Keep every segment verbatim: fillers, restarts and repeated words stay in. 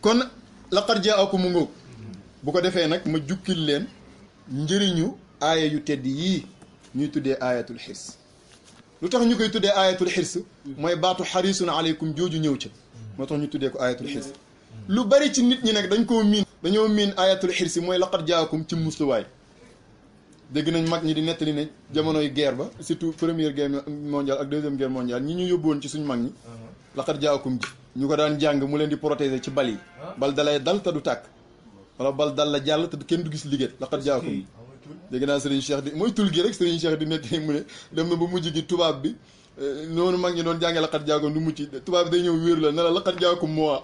kon laqad jaakum mu ngóog bu ko defee nag ma jukkil leen njëriñu aaya yu tedd yii ñuy tuddee aayatul xirs lu tax ñu koy tuddee aayatul xirs mooy baatu xarisun aleykum jooju ñëw ca moo tax ñu tuddee ko aayatul xirs lu bari ci nit ñi nag dañ koo miin dañoo miin aayatul xirs mooy laqad jaakum ci musluwaay dégg nañ mag ñi di nettali ne jamonoy guerre ba surtout première guerre mondiale ak deuxième guerre mondiale ñi ñu yóbbuwoon ci suñ mag ñi laqad jaakum ji ñu ko daan jàng mu leen di protéger ci bal yi bal dalay dal te du tàkk wala bal dal la jàll te kenn du gis liggéey laqad jaakum dégg naa Serigne Cheikh di mooy tul gi rek Serigne Cheikh di nettali mu ne dem na ba mujj gi tubaab bi noonu mag ñi doon jàngee laqad jaakum du mucc tubaab bi day ñëw wéeru la ne la laqad jaakum moi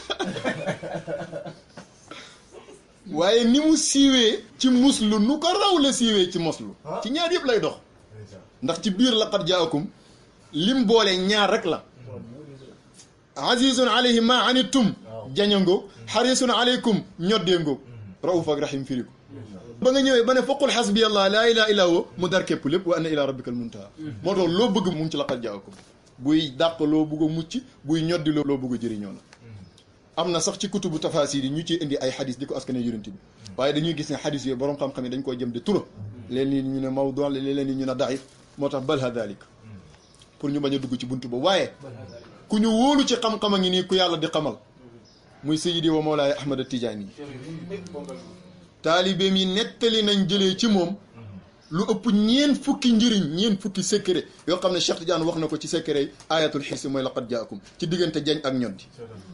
waaye ni mu siiwee ci muslu nu ko raw la siiwee ci moslu ci ñaar yëpp lay dox ndax ci biir laqad jaakum lim boole ñaar rek la azizun alayhi ma anittum jañangoog xarisun aleykum ñoddee ngoog rauf ak rahim firi ko ba nga ñëwee ba ne faqul xasbi allah laa ilaha illa huwa mu dar képp lépp wa anna ila rabbika al muntaha moo tax loo bëgg mu ngi ci laqad jaakum buy dàq loo bëgg a mucc buy ñoddi loo bëgg a jëriñoo la am na sax ci kutubu tafasir yi ñu ciy indi ay xadis di ko askane yonent bi waaye dañuy gis ne xadis yooyu borom xam-xam yi dañ koo jëm de tura leen ni ñu ne mawdu leen ni ñu ne daif moo tax balha dalik pour ñu bañ a dugg ci buntu ba waaye ku ñu wóolu ci xam-xam a ngi nii ku yàlla di xamal muy sayyidi wa mawlaay ahmad at-tijaani taalibeem yi nettali nañ jëlee ci moom lu ëpp ñeen fukki njëriñ ñeen fukki secret yoo xam ne Cheikh Tidiane wax na ko ci secret yi ayatul xirsi mooy laqad jaakum ci diggante jañ ak ñoddi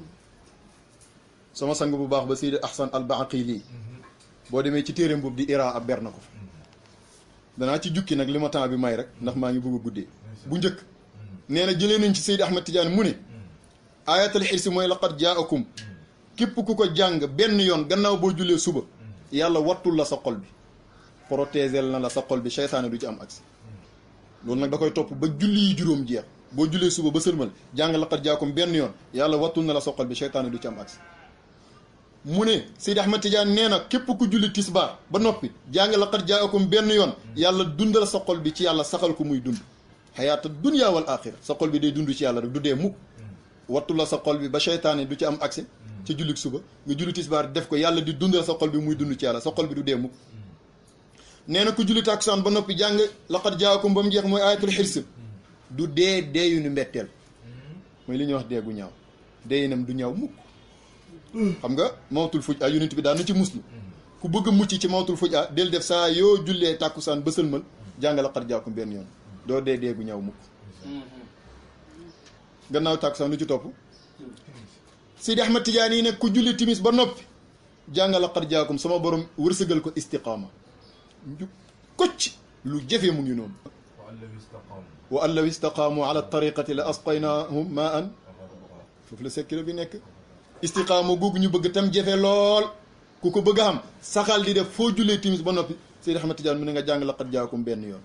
sama sang bu baax ba Seydi Ahsan al-Baaqili boo demee ci téereem boobu di ira ab ber na ko danaa ci jukki nag li ma temps bi may rek ndax maa ngi bëgg a guddee bu njëkk nee na jëlee nañ ci Seydi Ahmad Tidiane mu ne ayatul xirsi mooy laqad jaakum képp ku ko jàng benn yoon gannaaw boo jullee suba yàlla wattul la sa xol bi protéger na la sa xol bi seytaane du ci am accès loolu nag da koy topp ba julli yi juróom jeex boo jullee suba ba sëlmal jàng laqad jaakum benn yoon yàlla wattul na la sa xol bi seytaane du ci am accès mu ne Seydi Ahmad Tidiane nee na képp ku julli tisbaar ba noppi jàng laqad jaakum benn yoon yàlla dundal sa xol bi ci yàlla saxal ko muy dund xayaata dunya wal axira sa xol bi day dund ci yàlla rek du dee mukk wattu la sa xol bi ba seytaane du ci am accès ci jullit suba nga julli tisbaar def ko yàlla di dundal sa xol bi muy dund ci yàlla sa xol bi du dee mukk nee na ku julli takusaan ba noppi jàng laqad jaakum ba mu jeex mooy ayatul xirs du dee deeyu ni mbetteel mooy li ñuy wax dee gu ñaaw deeyinam du ñaaw mukk xam nga mawtul fuj a yonent bi daan na ci muslu ku bëgg a mucc ci mawtul fuj a del def saa yoo jullee takusaan ba sëlmal jàng laqad jaakum benn yoon doo dee dee gu ñaaw mukk gannaaw takusaan lu ci topp Seydi Ahmad Tidiane yi ne ku julli timis ba noppi jàng laqad jaakum sama borom wërsëgal ko istiqaama njub kocc lu jafe mu ngi noonu wa an law istaqaamu ala tariqati la asqaynahum ma an foofu la sekkira bi nekk istiqaama googu ñu bëgg tam jafe lool ku ko bëgg a xam saxal di def foo jullee timis ba noppi Seydi Ahmad Tidiane mu ne nga jàng laqad jaakum benn yoon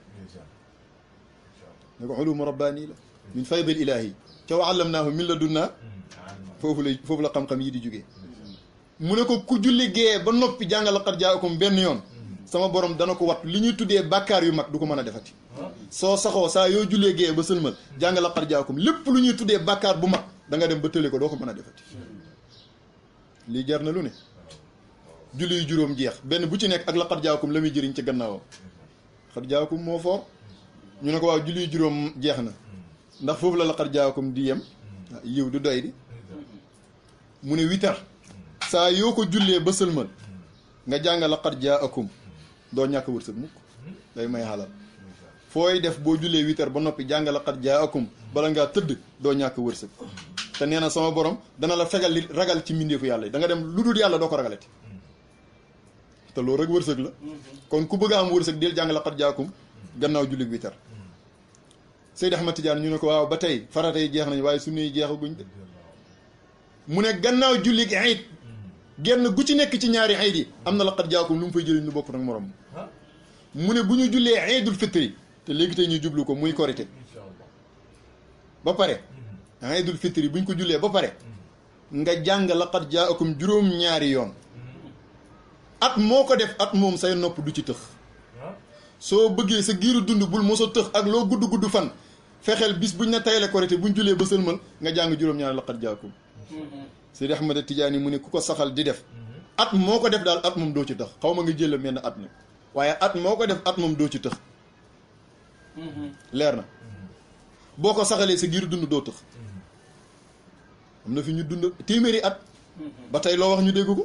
ne ko ulumu rabbaani la min faydil ilaahi ca wa allamnaahu min ladunna foofu la foofu la xam-xam yi di jógee mu ne ko ku julli gee ba noppi jàng laqad jaakum benn yoon sama borom dana ko wat li ñuy tuddee bàkkaar yu mag du ko mën a defati soo saxoo saa yoo jullee gee ba sëlmal jàng laqad jaakum lépp lu ñuy tuddee bàkkaar bu mag da nga dem ba tële ko doo ko mën a defati lii jar na lu ne julli yu juróom jeex benn bu ci nekk ak laqad jaakum la muy jëriñ ci gannaawam laqad jaakum moo foor ñu ne ko waaw julli yu juróom jeex na ndax foofu la laqad jaakum di yem yiw du doy di mu ne witar saa yoo ko jullee ba sëlmal nga jàng laqad jaakum doo ñàkk wërsëg mukk day may xalal fooy def boo jullee witar ba noppi jàng laqad jaakum bala ngaa tëdd doo ñàkk wërsëg te nee na sama borom dana la fegal li ragal ci mbindeefu yàlla yi da nga dem lu dul yàlla doo ko ragalati te loolu rek wërsëg la kon ku bëgg a am wërsëg del jàng laqad jaakum gannaaw julli witar Seydi Ahmad Tidiane ñu ne ko waaw ba tey farata yi jeex nañ waaye sunna yi jeexaguñ de mu ne gannaaw julli gi ayit genn gu ci nekk ci ñaari ayit yi am na laqad jaakum lu mu fay jëriñ lu bokk nag morom mu ne bu ñu jullee aydul fitri te léegi tey ñu jublu ko muy korité ba pare aydul fitri bu ñu ko jullee ba pare nga jàng laqad jaakum juróom ñaari yoon at moo ko def at moom say nopp du ci tëx soo bëggee sa giiru dund bul moso tëx ak loo gudd gudd fan fexeel bis buñ ne tayle korité buñ jullee ba sëlmal nga jàng juróom ñaari laqad jaakum Seydi Ahmad Tijaani mu ne ku ko saxal di def at moo ko def daal at moom doo ci tëx xaw ma nga jël menn at nag waaye at moo ko def at moom doo ci tëx leer na boo ko saxalee sa giir dund doo tëx am na fi ñu dund téeméeri at ba tey loo wax ñu dégg ko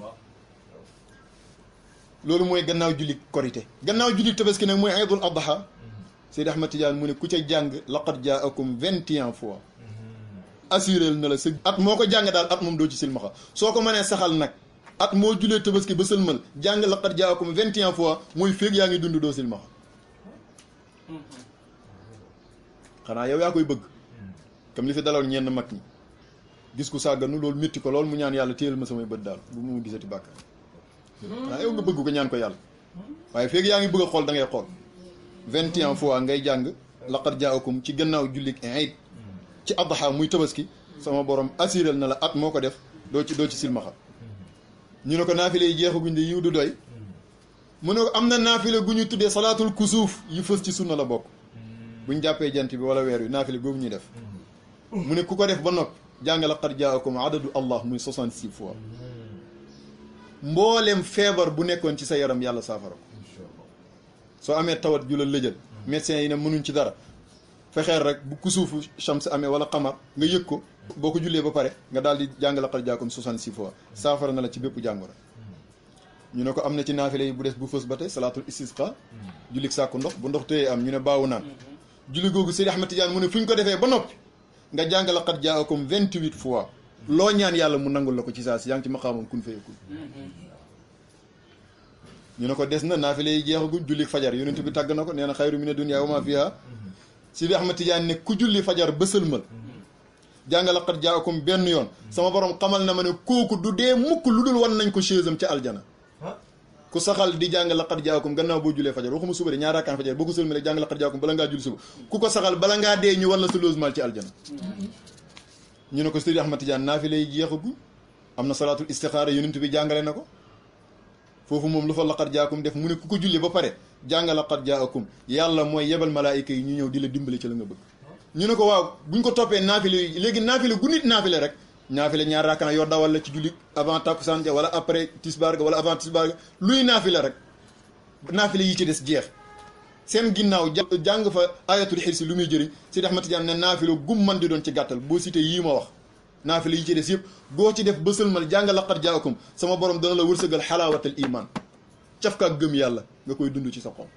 loolu mooy gannaaw julli korité gannaaw julli tabaski nag mooy Iidul Adha Seydi Ahmad Tidiane mu ne ku ca jàng laqad jaakum vingt et un fois assuré na la sa at moo ko jàng daal at moom doo ci silmaxa soo ko mënee saxal nag at moo julee tabaski ba sëlmal jàng laqad jaakum vingt et un fois mooy féeg yaa ngi dund doo silmaxa xanaa yow yaa koy bëgg comme li fi daloon ñenn mag ñi gis ku sàgganu loolu métti ko loolu mu ñaan yàlla téyel ma samay bët daal bu mu gisati bàkkaar xanaa yow nga bëgg ko ñaan ko yàlla waaye féeg yaa ngi bëgg a xool da ngay xool vingt et un fois ngay jàng laqad jaakum ci gannaaw jullik Iid ci adha muy tabaski sama borom assuré na la at moo ko def doo ci doo ci silmaxa ñu ne ko naafile yi jeexaguñ de yiw du doy mu ne ko am na naafile gu ñu tuddee salaatul kusuuf yu fës ci sunna la bokk buñ jàppee jant bi wala weer wi naafile googu ñuy def mu ne ku ko def ba noppi jàng laqad jaakum adadu allah muy soixante-six fois mbooleem feebar bu nekkoon ci sa yaram yàlla saafara ko soo amee tawat ju la lëjal médecins yi ne mënuñ ci dara fexeel rek bu kusuufu shams amee wala xamar nga yëg ko boo ko jullee ba pare nga daal di jàng laqad jaakum soixante-six fois saafara na la ci bépp jàngoro ñu ne ko am na ci naafile yi bu des bu fës ba tey salaatul istisqa jullik sàkku ndox bu ndox téyee am ñu ne baawu naan julli googu Seydi Ahmad Tidiane mu ne fu ñu ko defee ba noppi nga jàng laqad jaakum vingt-huit fois loo ñaan yàlla mu nangul la ko ci saa si yaa ngi ci maqaamam kun fayakun ñu ne ko des na naafile yi jeexaguñ julli fajar yonent bi tàgg na ko nee na xayru mina dunya wa ma fiha Seydi Ahmad Tidiane ne ku julli fajar ba sëlmal jàng laqad jaakum benn yoon sama borom xamal na ma ne kooku du dee mukk lu dul wan nañ ko chaise am ca aljana ku saxal di jàng laqad jaakum gannaaw boo jullee fajar waxuma suba de ñaar rakkaan fajar boo ko sëlmalee jàng laqad jaakum bala ngaa julli suba ku ko saxal bala ngaa dee ñu wan la sa logement ci aljana ñu ne ko Seydi Ahmad Tidiane naafile yi jeexaguñ am na salaatul istixaara yonent bi jàngale na ko foofu moom lu fa laqad jaakum def mu ne ku ko julli ba pare jàng laqad jaakum yàlla mooy yebal malaayika yi ñu ñëw di la dimbali ci la nga bëgg ñu ne ko waaw buñ ko toppee naafile yi léegi naafile gu nit naafile rek naafile ñaar rakkana yoo dawal la ci julli avant takkusaan ja wala après tisbaar ga wala avant tisbaar ga luy naafile rek naafile yi ci des jeex seen ginnaaw jàng fa ayatul xirsi lu muy jëriñ Seydi Ahmad Tidiane ne naafile gum man di doon ci gàttal boo cité yii ma wax naafile yi ci des yëpp boo ci def ba sëlmal jàng laqad jaakum sama borom dana la wërsëgal xalaawatal iman cafkaak gëm yàlla nga koy dund ci sa xol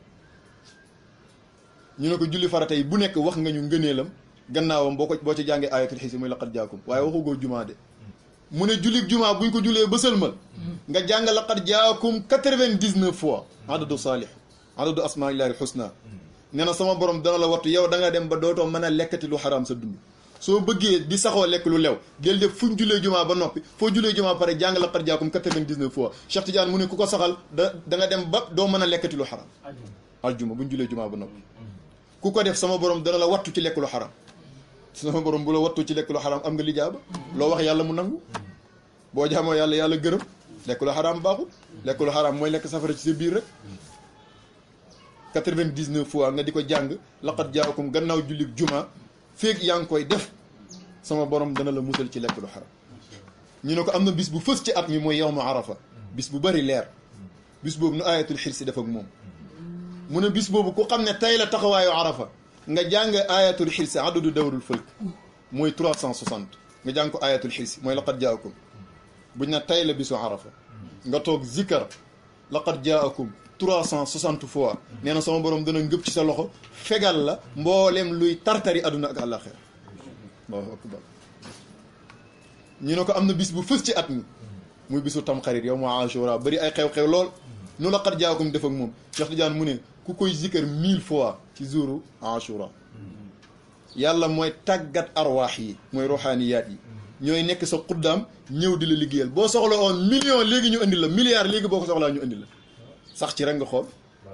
ñu ne ko julli farata yi bu nekk wax nga ñu ngëneelam gannaawam boo ko boo ci jàngee ayatul xirsi muy laqad jaakum waaye waxugoo jumaa de mu ne julli jumaa buñ ko jullee ba sëlmal nga jàng laqad jaakum quatre-vingt-dix-neuf fois adadu saalih adadu asmaillahi alxusna nee na sama borom dana la wattu yow da nga dem ba dootoo mën a lekkati lu xaraam sa dund soo bëggee di saxoo lekk lu lew del def fuñ jullee jumaa ba noppi foo jullee jumaa pare jàng laqad jaakum quatre-vingt-dix-neuf fois Cheikh Tidiane mu ne ku ko saxal da da nga dem ba doo mën a lekkati lu xaraam aljuma buñ jullee jumaa ba noppi ku ko def sama borom dana la wattu ci lekk lu xaraam sama borom bu la wattu ci lekk lu xaraam am nga lijaaba loo wax yàlla mu nangu boo jaamoo yàlla yàlla gërëm lekk lu xaraam baaxul lekk lu xaraam mooy lekk safara ci sa biir rek quatre-vingt-dix-neuf fois nga di ko jàng laqad jaakum gannaaw jullit juma féeg yaa ngi koy def sama borom dana la musal ci lekk lu xaraam ñu ne ko am na bis bu fës ci at mi mooy yawmu arafa bis bu bari leer bis boobu nu ayatul xirsi def ak moom mu ne bis boobu ku xam ne tey la taxawaayu arafa nga jàng ayatul xirsi adadu dawrul fëlk mooy trois cent soixante nga jàng ko ayatul xirsi mooy laqad jaakum buñ ne tey la bisu arafa nga toog zikkar laqad jaakum trois cent soixante fois nee na sama borom dana ngëp ci sa loxo fegal la mboolem luy tartari aduna ak àllaaxira Allahu akbar ñu ne ko am na bis bu fës ci at mi muy bisu tamxarit yow mu ashura bari ay xew-xew lool nu laqad jaakum def ak moom Cheikh Tidiane mu ne ku koy zikkar mille fois ci jouru ashura yàlla mooy tàggat arwaax yi mooy ruuxaaniyaat yi ñooy nekk sa xuddaam ñëw di la liggéeyal boo soxla woon million léegi ñu indi la milliard léegi boo ko soxlaa ñu indi la sax ci rek nga xool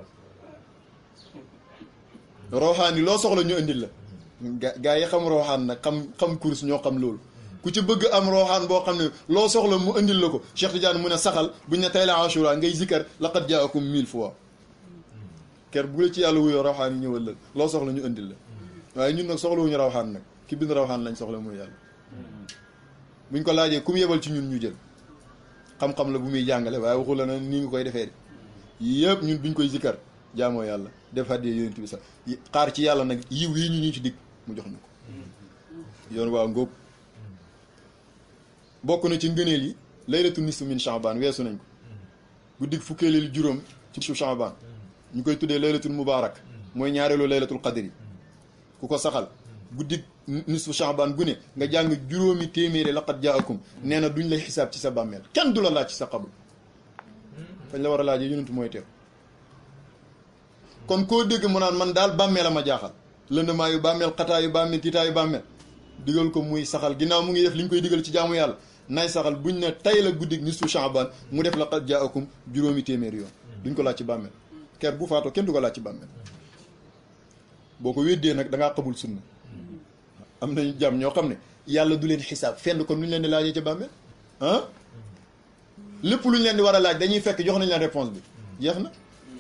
ruuxaan yi loo soxla ñu indil la ga gaa yi xam ruuxaan nag xam xam course ñoo xam loolu ku ci bëgg am ruuxaan boo xam ne loo soxla mu indil la ko Cheikh Tidiane mu ne saxal buñ ne tey la ashura ngay zikkar laqad jaakum mille fois ker bu la ci yàlla wuyoo ruuxaan yi ñëwal la loo soxla ñu indil la waaye ñun nag soxla wuñu ruuxaan nag ki bind ruuxaan lañ soxla muy yàlla buñ ko laajee ku mu yebal ci ñun ñu jël xam-xam la bu muy jàngale waaye waxu la na nii nga koy defee de yëpp ñun buñ koy zikkar jaamoo yàlla def haddee yonent bi sax xaar ci yàlla nag yiw yi ñu ñu ci dig mu jox ñu ko yoon waa ngóob bokk na ci ngëneel yi laylatu nisfu min Sha'ban weesu nañ ko guddig fukkeeli juróom ci Sha'ban ñu koy tuddee laylatul mubaarak mooy ñaareelu laylatul qadri ku ko saxal guddig nisfu Sha'ban gu ne nga jàng juróomi téeméeri laqad jaakum nee na duñ lay xisaab ci sa bàmmeel kenn du la laaj ci sa xabru fañ la war a laajee yonent mooy teew kon koo dégg mu naan man daal bàmmeel a ma jaaxal lëndëmaa yu bàmmeel xataa yu bàmmeel tiitaa yu bàmmeel digal ko muy saxal ginnaaw mu ngi def li ñu koy digal ci jaamu yàlla nay saxal buñ ne tay la guddig nisfu Sha'ban mu def laqad jaakum juróomi téeméeri yoon duñ ko laaj ci bàmmeel ker bu faatoo kenn du ko laaj ci bàmmeel boo ko weddee nag da ngaa xamul sunna am nañu jàmm ñoo xam ne yàlla du leen xisaab fenn kon lu ñu leen di laajee ca bàmmeel ah lépp lu ñu leen di war a laaj dañuy fekk jox nañ leen réponse bi jeex na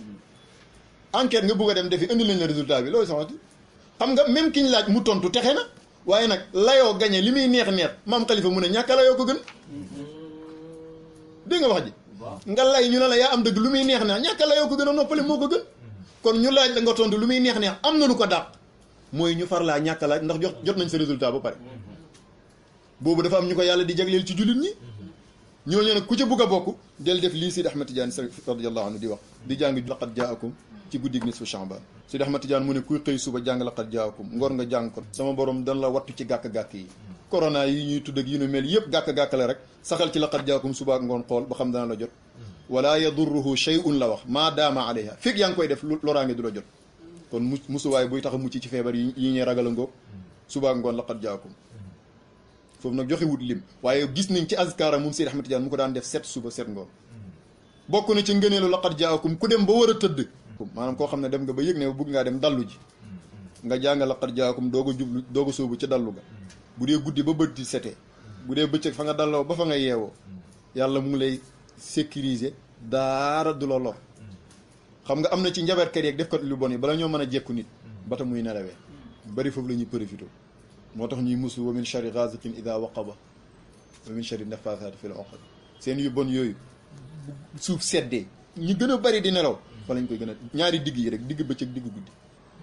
enquête nga bëgg a dem defi indi nañ la résultat bi loolu saxati xam nga même ki ñu laaj mu tontu texe na waaye nag layoo gañe li muy neex neex maam Khalifa mu ne ñàkk a layoo ko gën dégg nga wax ji nga lay ñu ne la yaa am dëgg lu muy neex neex ñàkk a layoo ko gën a noppale moo ko gën kon ñu laaj la nga tontu lu muy neex neex am na lu ko dàq mooy ñu far laa ñàkk a laaj ndax jot jot nañ sa résultat ba pare boobu dafa am ñu ko yàlla di jagleel ci jullit ñi ñooñu nag ku ca bugg a bokk del def lii Sidi Ahmed Tidiane radiyallahu anhu di wax di jàng laqad jaakum ci guddig nisfu Sha'ban Sidi Ahmed Tidiane mu ne kuy xëy suba jàng laqad jaakum ngor nga jàng ko sama borom dan la wattu ci gàkk-gàkk yi corona yi ñuy tudd ak yu nu mel yëpp gàkk-gàkk la rek saxal ci laqad jaakum suba ak ngoon xool ba xam dana la jot wala yadurruhu shay'un la wax maa daama alayha fekk yaa ngi koy def loraange du la jot kon mu musuwaay buy tax a mucc ci feebar yi yi ñuy ragal a ngoog suba ak ngoon laqad jaakum foofu nag joxe wut lim waaye gis nañ ci azkaara moom Seydi Ahmed Tidiane mu ko daan def set suba set ngoon bokk na ci ngëneelu laqad jaakum ku dem ba war a tëdd maanaam koo xam ne dem nga ba yëg ne bëgg ngaa dem dallu ji nga jàng laqad jaakum doog a jublu doog a sóobu ca dallu ga bu dee guddi ba bët di setee bu dee bëccëg fa nga dalloo ba fa nga yeewoo yàlla mu ngi lay sécuriser daara du la lor xam nga am na ci njaberkat yeeg def ko lu bon yi bala ñoo mën a jekku nit ba ta muy nelawee bari foofu la ñuy profité moo tax ñuy musu wa min sharri ghasiqin idha waqaba wa min sharri naffaasaati fil uqad seen yu bon yooyu suuf seddee ñi gën a bari di nelaw fa lañ koy gën a ñaari digg yi rek digg bëccëg digg guddi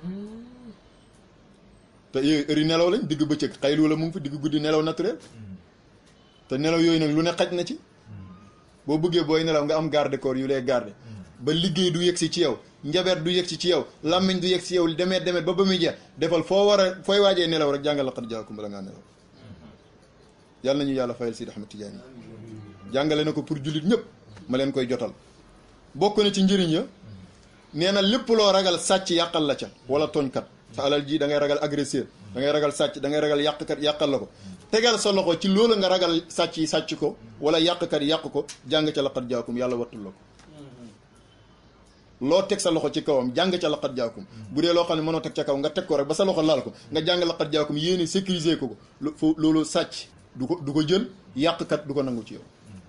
te yooyu heure yi nelaw lañ digg bëccëg xaylu la mu ngi fi digg guddi nelaw naturel te nelaw yooyu nag lu ne xaj na ci boo bëggee booy nelaw nga am garde corps yu lay garde ba liggéey du yegsi ci yow njabeer du yegsi ci yow làmmiñ du yegsi ci yow demeet demeet ba ba muy jeex defal foo war a fooy waajee nelaw rek jàngal laqad jaakum bala ngaa nelaw yàlla nañu yàlla fayal Sidi Ahmed Tidiane yi jàngale na ko pour jullit ñëpp ma leen koy jotal bokk na ci njëriñ ya nee na lépp loo ragal sàcc yàqal la ca wala tooñkat sa alal ji da ngay ragal agresseur da ngay ragal sàcc da ngay ragal yàqkat yàqal la ko tegal sa loxo ci loolu nga ragal sàcc yi sàcc ko wala yàqkat yàq ko jàng ca laqad jaakum yàlla wattul la ko loo teg sa loxo ci kawam jàng ca laqad jaakum bu dee loo xam ne mënoo teg ca kaw nga teg ko rek ba sa loxo laal ko nga jàng laqad jaakum yéene sécuriser ko ko loolu sàcc du ko du ko jël yàqkat du ko nangu ci yow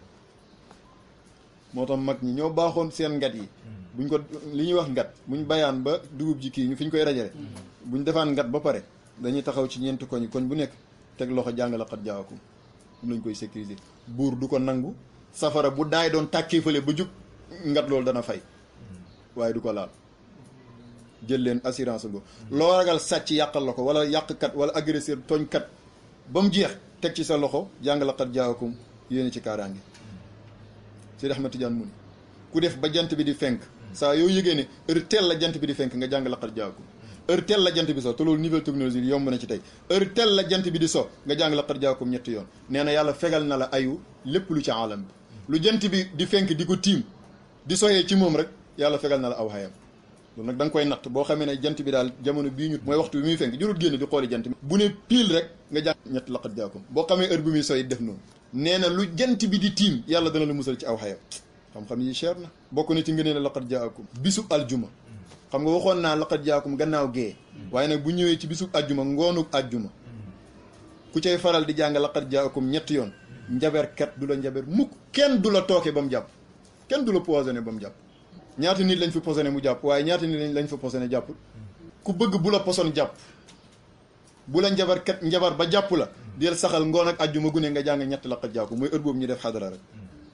moo tax mag ñi ñoo baaxoon seen ngat yi buñ ko li ñuy wax ngat buñ bayaan ba dugub ji kii ñu fi ñu koy rajale buñ defaan ngat ba pare dañuy taxaw ci ñeenti koñ koñ bu nekk teg loxo jàng laqad jaakum um lañ koy sécuriser buur du ko nangu safara bu daay doon tàkkee fële ba jug ngat loolu dana fay waaye du ko laal jël leen assurance go loo ragal sàcc yàqal la ko wala yàqkat wala agresseur tooñkat ba mu jeex teg ci sa loxo jàng laqad jaakum yéene ci kaaraange Seydi Ahmed Tidiane mu ne ku def ba jant bi di fenk saa yoo yëgee ne heure teel la jant bi di fenk nga jàng laqad jaakum heure teel la jant bi so te loolu nouvelle technologie yomb na ci tey heure teel la jant bi di so nga jàng laqad jaakum ñetti yoon nee na yàlla fegal na la ayu lépp lu ci alam bi lu jant bi di fenk di ko tiim di soyee ci moom rek yàlla fegal na la aw xayam loolu nag da nga koy natt boo xamee ne jant bi daal jamono bii ñu mooy waxtu bi muy fenk jurut génn di xooli jant bi bu ne pile rek nga jàng ñetti laqad jaakum boo xamee heure bi muy soy def noonu nee na lu jant bi di tiim yàlla dana la musal ci aw xayam xam-xam yi cher na bokk na ci ngënee la laqad jaakum bisub aljuma xam nga waxoon naa laqad jaakum gannaaw gee waaye nag bu ñëwee ci bisub aljuma ngoonuk aljuma ku cay faral di jàng laqad jaakum ñetti yoon njaberkat du la njaber mukk kenn du la tooke ba mu jàpp kenn du la poisonné ba mu jàpp ñaata nit lañ fi posone mu jàpp waaye ñaata nit lañ fa posone jàpp ku bëgg bu la poson jàpp bu la njabarkat njabar ba jàpp la del saxal ngoon ak àjjuma gune nga jàng ñett laqad jaakum mooy heure boobu ñu def xadara rek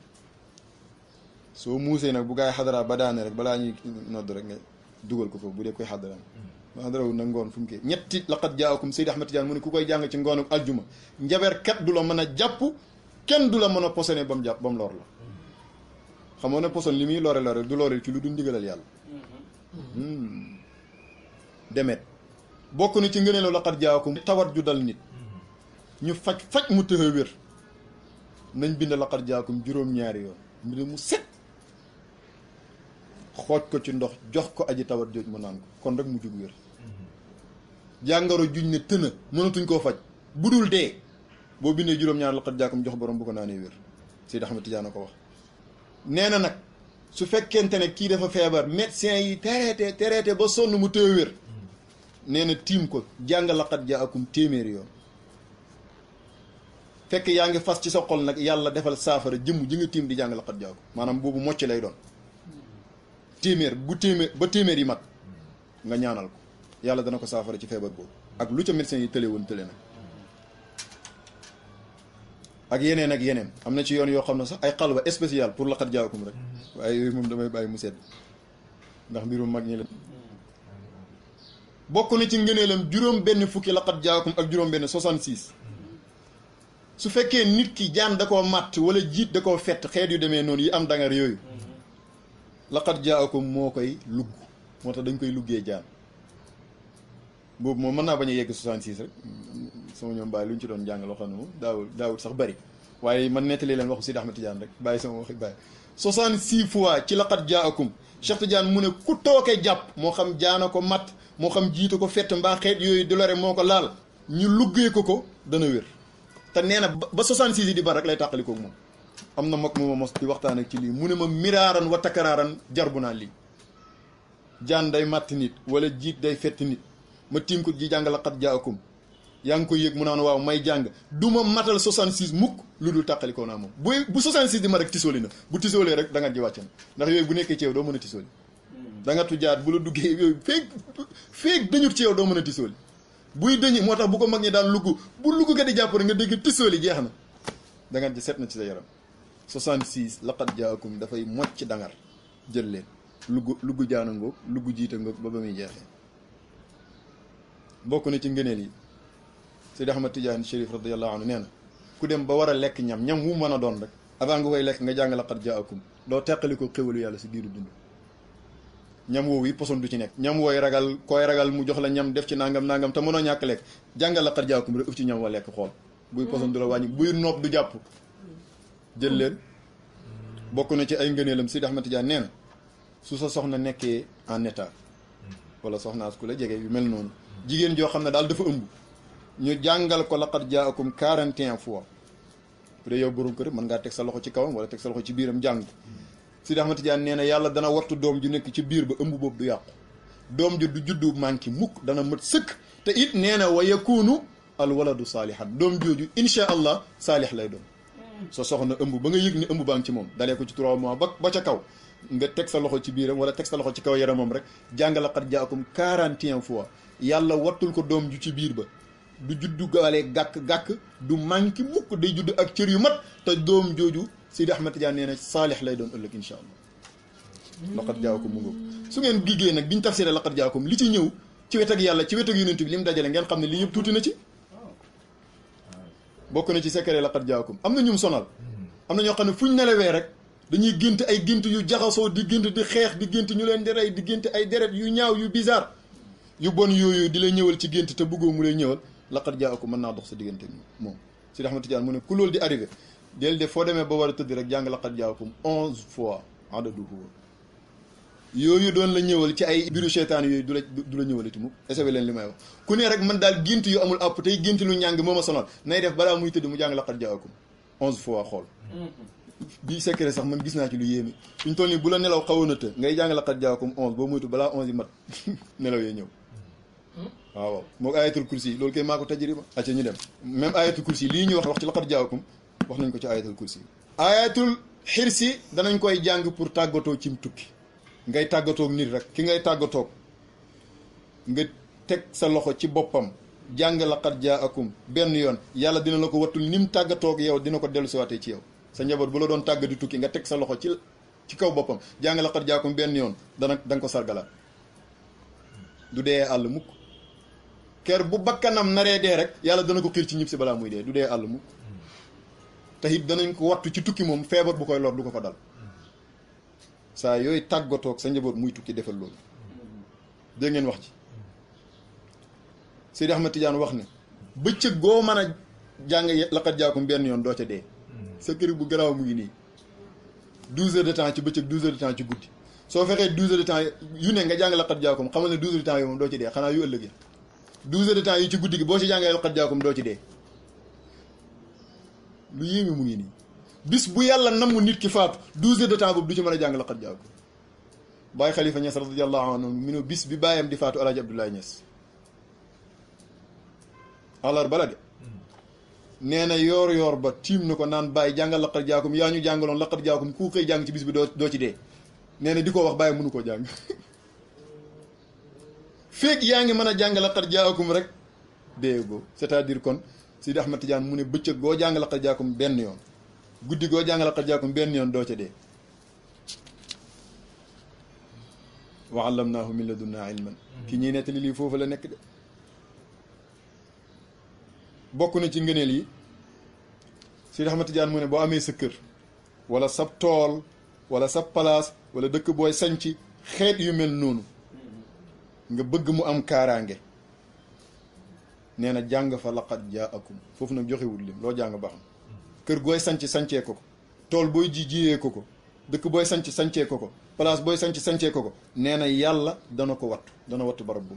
soo muusee nag bu gaay xadara ba daane rek balaa ñuy nodd rek nga dugal ko foofu bu dee koy xadara ma xadara wu nag ngoon fu mu kii ñetti laqad jaakum Seydi Ahmad Tidiane mu ne ku koy jàng ci ngoon ak àjjuma njaber kat du la mën a jàpp kenn du la mën a posone ba mu jàpp ba mu lor la xamoo ne poson li muy lore lore du lore ci lu du ndigalal yàlla demet bokk na ci ngëneelu laqad jaakum tawat ju dal nit ñu faj faj mu tëx a wér nañ bind laqad jaakum juróom-ñaari yoon mbir mu set xooj ko ci ndox jox ko aji tawat jooj mu naan ko kon rek mu jug wér jàngoro juñ ne tëna mënatuñ koo faj bu dul dee boo bindee juróom-ñaari laqad jaakum jox borom bu ko naanee wér Seydi Ahmad Tidiane ko wax nee na nag su fekkente ne kii dafa feebar médecin yi tereete tereete ba sonn mu tëye wér nee na tiim ko jàng laqad jaakum téeméeri yoon fekk yaa ngi fas ci sa xol nag yàlla defal saafara jëmm ji nga tiim di jàng laqad jaakum maanaam boobu mocc lay doon téeméer bu téeméer ba téeméer yi mat nga ñaanal ko yàlla dana ko saafara ci feebar boobu ak lu ca médecin yi tële woon tële nag ak yeneen ak yeneen am na ci yoon yoo xam ne sax ay xalwa spécial pour laqad jaakum rek waaye yooyu moom damay bàyyi mu sedd ndax mbirum mag ñi la bokk na ci ngëneelam juróom benn fukki laqad jaakum ak juróom benn soixante-six su fekkee nit ki jaan da koo màtt wala jiit da koo fett xeet yu demee noonu yi am dangar yooyu laqad jaakum moo koy lugg moo tax dañ koy luggee jaan boobu moom mën naa bañ a yegg soixante-six rek sama ñoom bàyyi lu ñu ci doon jàng loo xam ne moom daawul daawul sax bari waaye man nettali leen waxu Seydi Ahmad Tidiane rek bàyyi sama waxi bàyyi soixante-six fois ci laqad jaakum Cheikh Tidiane mu ne ku tooke jàpp moo xam jaana ko matt moo xam jiitu ko fett mbaa xeet yooyu di lore moo ko laal ñu luggee ko ko dana wér te nee na ba soixante-six yi di bar rek lay tàqalikoog moom am na mag mu ma mos di waxtaan ak ci lii mu ne ma miraaran wa takaraaran jar bu naa lii jaan day matt nit wala jiit day fett nit ma tiim ko ji jàng laqad jaakum yaa ngi koy yëg mu naan waaw may jàng du ma matal soixante-six mukk lu dul tàqalikoo naa moom bu bu soixante-six di ma rek tisooli na bu tisoolee rek da nga ji wàcc na ndax yooyu bu nekkee ci yow doo mën a tisooli da nga tujaat bu la duggee yooyu feeg feeg dañut ci yow doo mën a tisooli buy dëñi moo tax bu ko mag ñi daan lugg bu lugg ga di jàpp rek nga dégg tisooli jeex na da nga ci set na ci sa yaram soixante-six laqad jaakum dafay mocc dangar jël leen lugg lugg jaana ngoog lugg jiita ngoog ba ba muy jeexee bokk na ci ngëneel yi Seydi Ahmad Tidiane Chérif radiyallahu anhu nee na ku dem ba war a lekk ñam ñam wu mën a doon rek avant nga koy lekk nga jàng laqad jaakum doo teqali ko xéwalu yàlla si biiru dund ñam woowu yi poson du ci nekk ñam wooy ragal koy ragal mu jox la ñam def ci nangam nangam te mënoo ñàkk lekk jàngal laqad jaakum rek ëf ci ñam wa lekk xool buy poson du la wàññi buy nopp du jàpp jël leen bokk na ci ay ngëneelam Seydi Ahmad Tidiane nee na su sa soxna nekkee en état wala soxnaas ku la jege yu mel noonu jigéen joo xam ne daal dafa ëmb ñu jàngal ko laqad jaakum quarante et un fois bu dee yow borom kër mën ngaa teg sa loxo ci kawam wala teg sa loxo ci biiram jàng Seydi Ahmad Tidiane nee na yàlla dana wattu doom ju nekk ci biir ba ëmb boobu du yàqu doom ju du juddu manqué mukk dana mët sëkk te it nee na wa yakunu al waladu saalihan doom jooju insha allah saalih lay doon sa soxna ëmb ba nga yëg ne ëmb baa ngi ci moom dalee ko ci trois mois ba ba ca kaw nga teg sa loxo ci biiram wala teg sa loxo ci kaw yaramam rek jàng laqad jaakum quarante et un fois yàlla wattul ko doom ju ci biir ba du juddu gaale gàkk-gàkk du manqué mukk day judd ak cër yu mat te doom jooju Seydi Ahmad Tidiane nee na saalix lay doon ëllëg insha allah laqad jaakum mu ngoog su ngeen giggee nag biñu tafsiree laqad jaakum li ci ñëw ci wet ak yàlla ci wet ak yonent bi li mu dajale ngeen xam ne lii yëpp tuuti na ci bokk na ci secret laqad jaakum am na ñum sonal am na ñoo xam ne fu ñu nelawee rek dañuy gént ay gént yu jaxasoo di gént di xeex di gént ñu leen di rey di gént ay deret yu ñaaw yu bizarre yu bon yooyu di la ñëwal ci gént te bëggoo mu lay ñëwal laqad jaakum mën naa dox sa diggante moom Seydi Ahmad Tidiane mu ne ku loolu di arrivé del de foo demee ba war a tëdd rek jàng laqad jaakum onze fois adaduhu yooyu doon la ñëwal ci ay biru seytaan yooyu du la du la ñëwalati mukk essayé leen li may wax ku ne rek man daal gént yu amul àpp tey gént lu ñàng moo ma sonal nay def balaa muy tëdd mu jàng laqad jaakum onze fois xool bii secret sax man gis naa ci lu yéeme suñ toll nii bu la nelaw xawoon a të ngay jàng laqad jaakum onze boo muytu balaa onze yi mat nelaw yee ñëw waaw waaw moo ayatul kursi loolu kay maa ko tajriba acca ñu dem même ayatul kursi lii ñuy wax wax ci laqad jaakum wax nañ ko ci ayatul kursi ayatul xirsi danañ koy jàng pour tàggatoo cim tukki ngay tàggatoog nit rek ki ngay tàggatoog nga teg sa loxo ci boppam jàng laqad jaakum benn yoon yàlla dina la ko wattul ni mu tàggatoog yow dina ko dellu siwaatee ci yow sa njaboot bu la doon tàgg di tukki nga teg sa loxo ci ci kaw boppam jàng laqad jaakum benn yoon dana da nga ko sargalaat du dee àll mukk ker bu bakkanam naree dee rek yàlla dana ko xiir ci ñib si balaa muy dee du dee àll mukk te it danañ ko wattu ci tukki moom feebar bu koy lor du ko fa dal saa yooyu tàggatoog sa njaboot muy tukki defal loolu dégg ngeen wax ci Seydi Ahmad Tidiane wax ne bëccëg goo mën a jàng laqad jaakum benn yoon doo ca dee sa kër bu garaaw mu ngi nii douze heures de temps ci bëccëg douze heures de temps ci guddi soo fexee douze heures de temps yu ne nga jàng laqad jaakum xamal ne douze heures de temps yi moom doo ci dee xanaa yu ëllëg ya douze heures de temps yi ci guddi gi boo ci jàngee laqad jaakum doo ci dee lu yéeme mu ngi nii bis bu yàlla namm nit ki faatu douze heures de temps boobu du ci mën a jàng laqad jaakum Baye Khalifa Niass radiyallahu anhu mi ne bis bi baayam di faatu Alaaji Abdoulaye Niass alors bala de nee na yoor yoor ba tiim na ko naan bàyyi jàngal laqad jaakum yaa ñu jàngaloon laqad jaakum ku koy jàng ci bis bi doo doo ci dee nee na di ko wax bàyyi mënu koo jàng feeg yaa ngi mën a jàng laqad jaakum rek dee go c'est-à-dire kon Sidi Ahmad Tidiane mu ne bëccëg goo jàng laqad jaakum benn yoon guddi goo jàng laqad jaakum benn yoon doo ca dee wa allamnaahu min ladunnaa ilman ki ñuy nettali lii foofu la nekk de bokk na ci ngëneel yi Sidi Ahmad Tidiane mu ne boo amee sa kër wala sab tool wala sab palaas wala dëkk booy sanc xeet yu mel noonu nga bëgg mu am kaaraange nee na jàng fa laqad jaakum foofu nag joxewul lim loo jàng baax na kër gooy sanc sancee ko ko tool booy ji jiyee ko ko dëkk booy sanc sancee ko ko place booy sanc sancee ko ko nee na yàlla dana ko wattu dana wattu barab boobu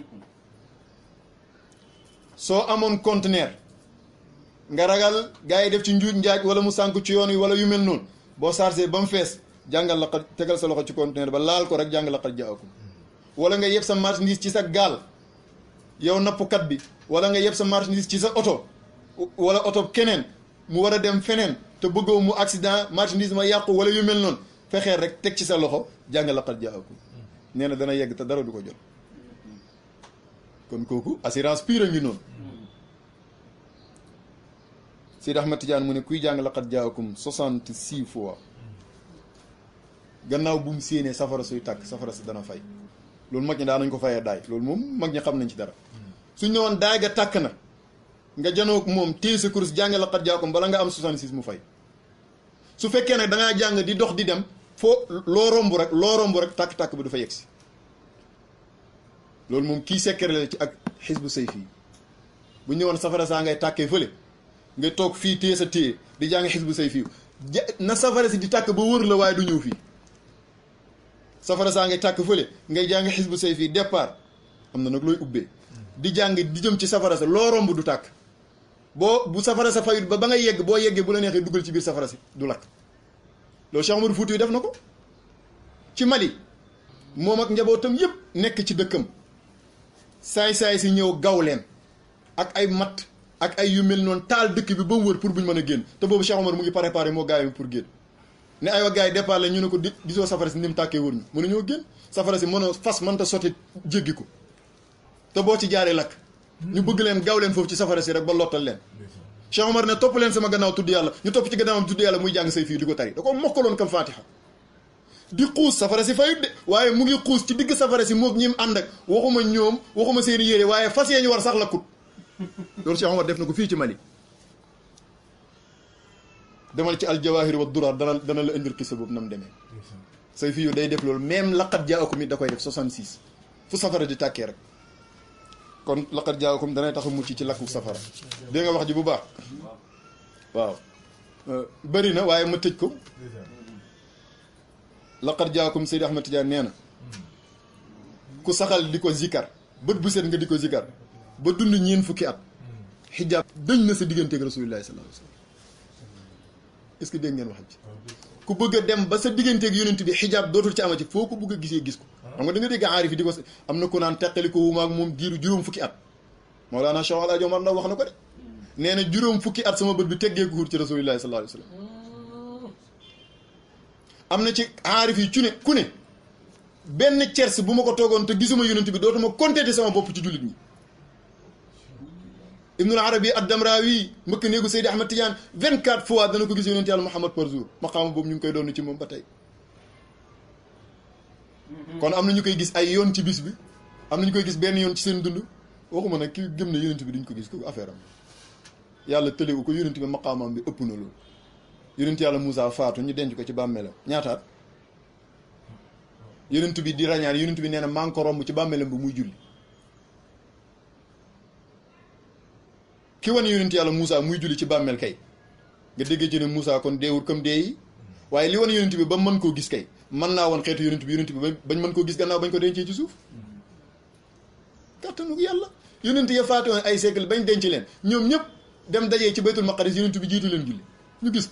soo amoon conteneur nga ragal gars yi def ci njuuj njaaj wala mu sànk ci yoon wi wala yu mel noonu boo chargé ba mu fees jàngal laqad tegal sa loxo ci conteneur ba laal ko rek jàng laqad jaakum wala nga yeb sa marchandise ci sa gaal yow nappkat bi wala nga yeb sa marchandise ci sa oto wala oto keneen mu war a dem feneen te bëggoo mu accident marchandise ma yàqu wala yu mel noonu fexeel rek teg ci sa loxo jàng laqad jaakum nee na dana yegg te dara du ko jot kon kooku assurance pure a ngi noonu Seydi Ahmad Tidiane mu ne kuy jàng laqad jaakum soixante-six fois gannaaw bu mu séenee safara suy tàkk safara si dana fay loolu mag ñi daa nañ ko fayee daay loolu moom mag ñi xam nañ ci dara suñ ne woon daay ga tàkk na nga janoog moom téye sa kurus jàng laqad jaakum bala nga am soixante-six mu fay su fekkee nag dangaa jàng di dox di dem foo loo romb rek loo romb rek tàkk-tàkk bi du fa yegsi loolu moom kii sekkere la ci ak xisbu say fii bu ñëwoon safara saa ngay tàkkee fële nga toog fii téye sa téye di jàng xisbu say fii na safara si di tàkk ba wër la waaye du ñëw fii safara saa ngay tàkk fële ngay jàng xisbu say fii départ am na nag looy ubbee di jàng di jëm ci safara sa loo romb du tàkk boo bu safara sa fayut ba ba ngay yegg boo yeggee bu la neexee dugal ci biir safara si du lakk loolu Cheikh Oumar Fouti def na ko ci Mali moom ak njabootam yëpp nekk ci dëkkam saay-saay si ñëw gaw leen ak ay matt ak ay yu mel noonu taal dëkk bi ba mu wër pour buñ mën a génn te boobu Cheikh Omar mu ngi préparé moo gaay bi pour génn ne aywa gars yi départ la ñu ne ko di gisoo safara si ni mu tàkkee wër ñu mënuñoo génn safara si mënoo fas mënta sotti jéggi ko te boo ci jaaree lakk ñu bëgg leen gaaw leen foofu ci safara si rek ba lottal leen Cheikh Omar ne topp leen sama gannaaw tudd yàlla ñu topp ci gannaawam tudd yàlla muy jàng say fii di ko tari da ko mokkaloon kam Fatiha di xuus safara si fayut de waaye mu ngi xuus ci digg safara si moog ñim ànd ak waxuma ñoom waxuma seen yére waaye fas yee ñu war sax lakkut loolu Cheikh Omar def na ko fii ci Mali demal ci aljawahir wa durar dana dana la indil kisa boobu nam demee say fii yu day def loolu même laqad jaakum it da koy def soixante-six fu safara di tàkkee rek kon laqad jaakum danay tax a mucc ci lakku safara dégg nga wax ji bu baax waaw bëri na waaye ma tëj ko laqad jaakum Seydi Ahmad Tidiane nee na ku saxal di ko zikar bët bu set nga di ko zikar ba dund ñeen fukki at xijaab dëñ na sa digganteeg rasulillahi sallallahu alayhi wasallam est-ce que dégg ngeen wax ci ku bëgg a dem ba sa digganteeg yonent bi xijaab dootul ci amati foo ko bëgg a gisee gis ko xam nga da nga dégg aarif yi di ko am na ku naan teqali ko wumaag moom diiru juróom fukki at Mawlana Cheikh Alaaji Omar Ndaw wax na ko de nee na juróom fukki at sama bët bi teggee ko wut ci rasulillahi sallallahu alayhi wasallam am na ci aarif yi cu ne ku ne benn cerse bu ma ko toogoon te gisuma yonent bi dootuma compter sama bopp ci jullit ñi Ibnul Arabi ad-Damrawi mbëkk néegu Seydi Ahmad Tidiane vingt-quatre fois dana ko gis yonent yàlla Muhammad par jour maqaama boobu ñu ngi koy doon ci moom ba tey kon am na ñu koy gis ay yoon ci bis bi am na ñu koy gis benn yoon ci seen dund waxuma nag ki gëm ne yonent bi duñ ko gis ko affaire am yàlla tëlewu ko yonent bi maqaamam bi ëpp na loolu yonent yàlla Moussa faatu ñu denc ko ci bàmmeelam ñaataat yonent bi di rañaan yonent bi nee na maa ngi ko romb ci bàmmeelam bi muy julli ki wan yonent yàlla Moussa muy julli ci bàmmeel kay nga déggee ci ne Moussa kon deewul comme dee yi waaye li wan yonent bi ba mën koo gis kay mën naa woon xeetu yonent bi yonent bi bañ mën koo gis gannaaw bañ ko dencee ci suuf kàttanu yàlla yonent ya faatu woon ay siècle bañ denc leen ñoom ñëpp dem dajee ci baytul maqadis yonent bi jiitu leen julli ñu gis ko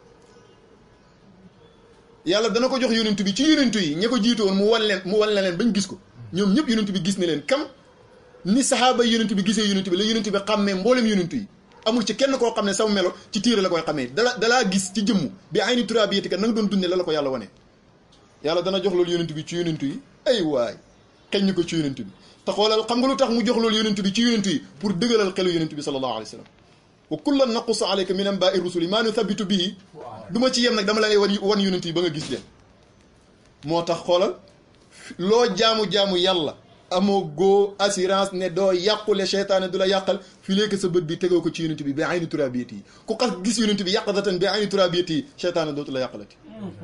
yàlla dana ko jox yonent bi ci yonent yi ña ko jiitu woon mu wan leen mu wan leen bañ gis ko ñoom ñëpp yonent bi gis na leen kam ni saxaaba yonent bi gisee yonent bi la yonent bi xàmmee mboolem yonent yi amul ci kenn koo xam ne saw melo ci tiire la koy xamee dala dalaa gis ci jëmm bi ay ni turabiyati ka na nga doon dundee la la ko yàlla wane yàlla dana jox loolu yonent bi ci yonent yi ay waay xeñ ñu ko ci yonent bi te xoolal xam nga lu tax mu jox loolu yonent bi ci yonent yi pour dëgëral xelu yonent bi sallallahu alayhi wa sallam wa kullan naqussu alayka min anba'i rusuli maa nuthabbitu bihi du ma ci yem nag dama la lay wan wan yonent yi ba nga gis leen moo tax xoolal loo jaamu-jaamu yàlla amoo góo assurance ne doo yàqule seytaane du la yàqal fi léegi sa bët bi tegoo ko ci yonent bi bi ayni turabiyati yi ku xas gis yonent bi yàqdatan bi ayni turabiyati yi seytaane dootu la yàqalati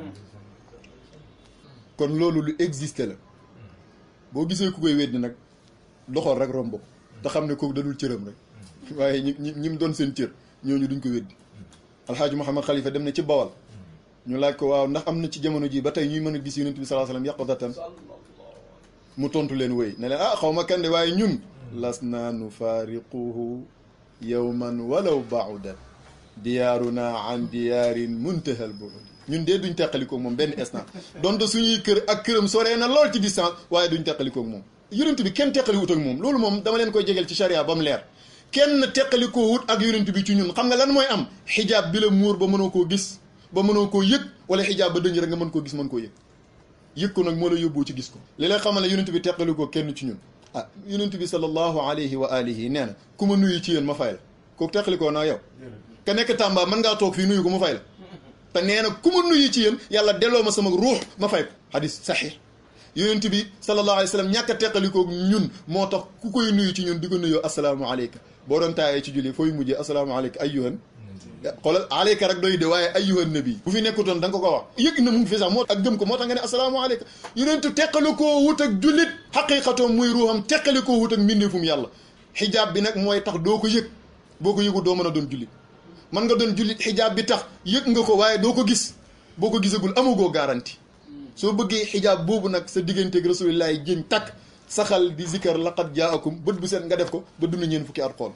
kon loolu lu existe la boo gisee ku koy weddi nag doxal rek romb te xam ne kooku dadul cëram rek waaye ñi ñi ñi mu doon seen cër ñooñu duñ ko weddi alxaaji Mouhamad Khalifa dem na ci Bawal ñu laaj ko waaw ndax am na ci jamono ji ba tey ñuy mën a gis yonent bi sallallahu alayhi wasallam yàqdatan mu tontu leen wéy ne leen ah xaw ma kan de waaye ñun las naa nufaariquhu yawman walaw ba'udat diyaaruna an diyaarin muntahal bu'd ñun dee duñ teqalikoog moom benn instant donte suñuy kër ak këram soree na lool ci distance waaye duñ teqalikoog moom yonent bi kenn teqali wut ak moom loolu moom dama leen koy jegeel ci charia ba mu leer kenn teqalikoo wut ak yonent bi ci ñun xam nga lan mooy am xijaab bi la muur ba mënoo koo gis ba mënoo koo yëg wala xijaab ba dëñ rek nga mën koo gis mën koo yëg yëg ko nag moo la yóbboo ci gis ko li lay xamal ne yonent bi teqalikoo kenn ci ñun ah yonent bi sallallahu alayhi wa alihi nee na ku ma nuyu ci yéen ma fay la kooku teqalikoo naa yow ka nekk Tamba mën ngaa toog fii nuyu ko ma fay la te nee na ku ma nuyu ci yéen yàlla delloo ma sama ruux ma fay ko hadis saxiix yonent bi sallallahu alayhi wa sallam ñàkk a teqalikoo ñun moo tax ku koy nuyu ci ñun di ko nuyoo asalaamu aleyka boo doon taayee ci julli fooy mujjee asalaamu aleyka ayyuhan xoolal aleyka rek doy de waaye ayyuhan nabi bu fi nekkutoon da nga ko ko wax yëg na mu ngi fi sax moo ak gëm ko moo tax nga ne asalaamu aleyka yonentu teqalikoo wut ak jullit xaqiqatoom muy ruuxam teqalikoo wut ak mbindeefum yàlla xijaab bi nag mooy tax doo ko yëg boo ko yëgu doo mën a doon jullit man nga doon jullit xijaab bi tax yëg nga ko waaye doo ko gis boo ko gisagul amugoo garanti soo bëggee xijaab boobu nag sa digganteeg rasulillahi jéem takk saxal di zikkar laqad jaakum bët bu set nga def ko ba dund ñeen fukki at xool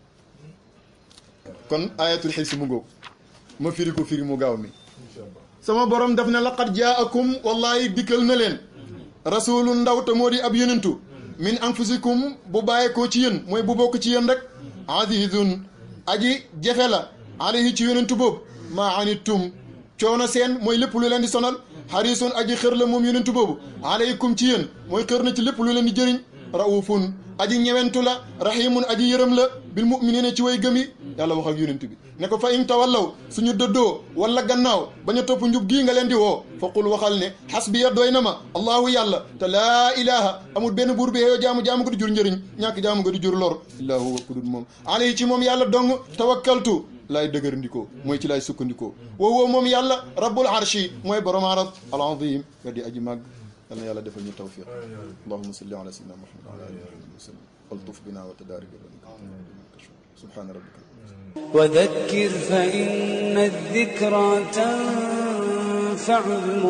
kon ayatul xilsi mu ngóog ma firi ko firi mu gaaw mi sama borom daf ne laqad jaakum wallahi dikkal na leen rasulu ndaw te moo di ab yonentu min anfusikum bu bàyyeekoo ci yéen mooy bu bokk ci yéen rek azizun aji jafe la alayhi ci yonentu boobu maa anittum coono seen mooy lépp lu leen di sonal xarisun aji xër la moom yonentu boobu alaykum ci yéen mooy xër na ci lépp lu leen di jëriñ raufun aji ñewentu la rahimun aji yërëm la bil muminina ci way gëm yi yàlla wax ak yonent bi ne ko fa in tawallaw suñu dëddoo wala gannaaw bañ a topp njub gii nga leen di woo faqul waxal ne xasbiya doy na ma allahu yàlla te laa ilaha amul benn buur bi yoo jaamu jaamu ko di jur njëriñ ñàkk jaamu ko di jur lor illaa huwa ku dul moom alayhi ci moom yàlla dong tawakkaltu laay dëgër ndikoo mooy ci laay sukkandikoo woo woo moom yàlla rabbul arshi mooy borom aras al azim nga di aji màgg yal na yàlla defal ñu tawfiq allahumma salli ala sayyidina muhammad wa ala alihi wa sallam waltuf bina wa tadarik subhana rabbika وذكر فإن الذكرى تنفع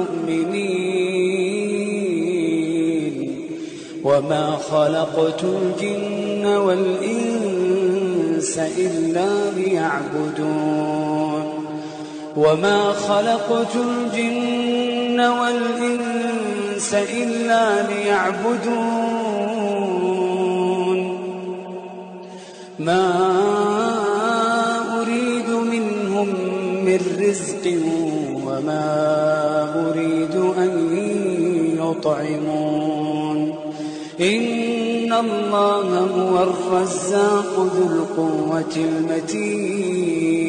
المؤمنين وما خلقت الجن والإنس إلا ليعبدون وما خلقت الجن والإنس إلا ليعبدون ما أريد منهم من رزق وما أريد أن يطعمون إن الله هو الرزاق ذو القوة المتين